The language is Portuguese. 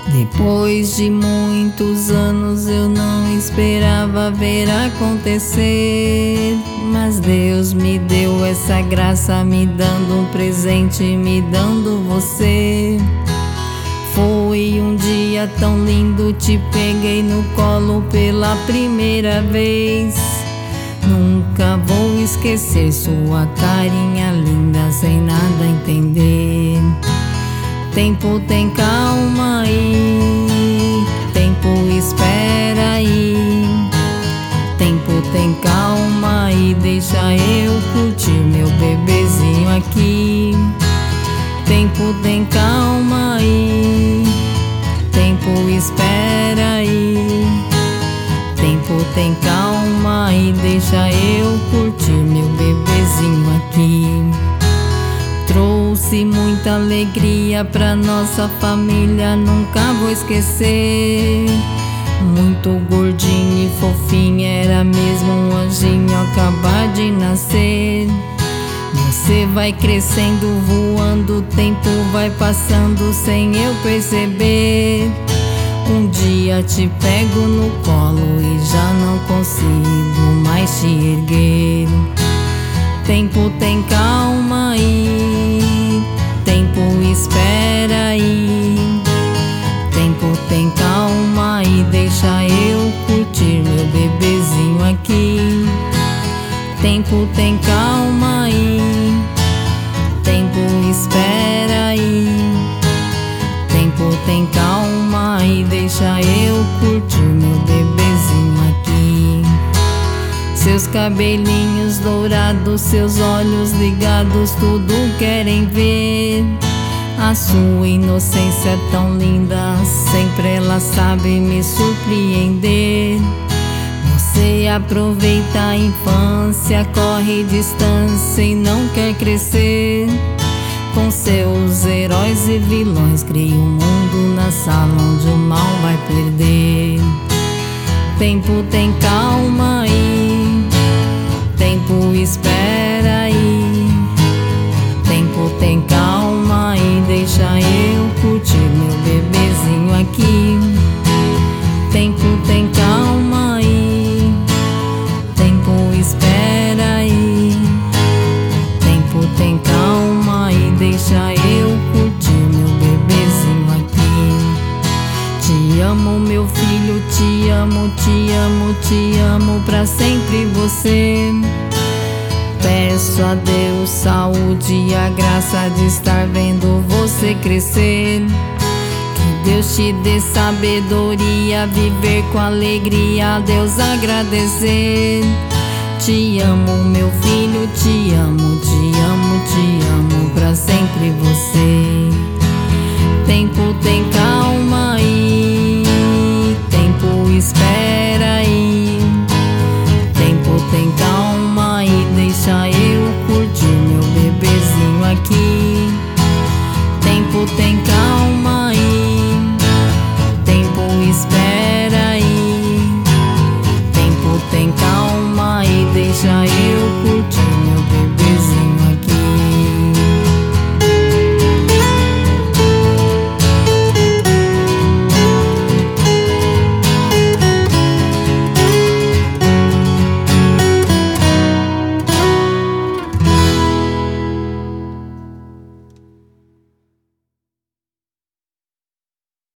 Depois de muitos anos eu não esperava ver acontecer, mas Deus me deu essa graça, me dando um presente, me dando você. Foi um dia tão lindo, te peguei no colo pela primeira vez. Nunca vou esquecer sua carinha linda, sem nada entender. Tempo tem calma aí, tempo espera aí. Tempo tem calma aí, deixa eu curtir meu bebezinho aqui. Tempo tem calma aí, tempo espera aí. Tempo tem calma aí, deixa eu curtir meu bebezinho aqui. Trouxe muita alegria pra nossa família, nunca vou esquecer. Muito gordinho e fofinho, era mesmo um anjinho acabar de nascer. Você vai crescendo, voando, o tempo vai passando sem eu perceber. Um dia te pego no colo e já não consigo mais te erguer. Tempo tem calma aí, tempo espera aí. Tempo tem calma aí, deixa eu curtir meu bebezinho aqui. Tempo tem calma aí, tempo espera aí. Tempo tem calma aí, deixa eu curtir meu bebezinho aqui. Seus cabelinhos dourados, seus olhos ligados, tudo querem ver. A sua inocência é tão linda, sempre ela sabe me surpreender. Você aproveita a infância, corre distância e não quer crescer. Com seus heróis e vilões, cria um mundo na sala onde o mal vai perder. Tempo tem calma aí, tempo espera aí. Tempo tem calma aí, deixa eu curtir meu bebezinho aqui. Tempo tem calma aí, tempo espera aí. Tempo tem calma aí, deixa eu curtir meu bebezinho aqui. Te amo, meu filho, te amo, te amo, te amo pra sempre você. Peço a Deus saúde e a graça de estar vendo você crescer. Que Deus te dê sabedoria, viver com alegria, a Deus agradecer. Te amo, meu filho, te amo, te amo, te amo pra sempre você. Tempo tem